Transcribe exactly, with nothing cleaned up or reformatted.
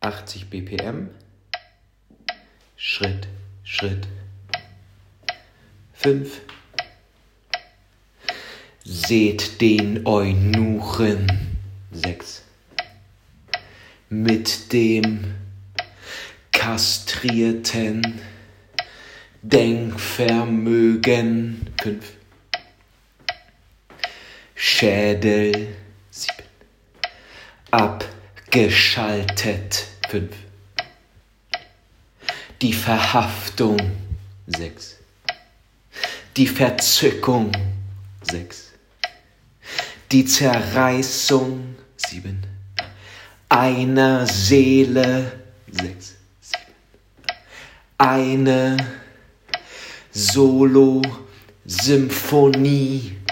achtzig B P M. Schritt, Schritt. fünf. Seht den Eunuchen. sechs. Mit dem kastrierten Denkvermögen. fünf. Schädel. sieben. Abgeschaltet. fünf. Die Verhaftung. sechs. Die Verzückung. sechs. Die Zerreißung. sieben. Einer Seele. sechs. sieben. Eine Solo-Symphonie.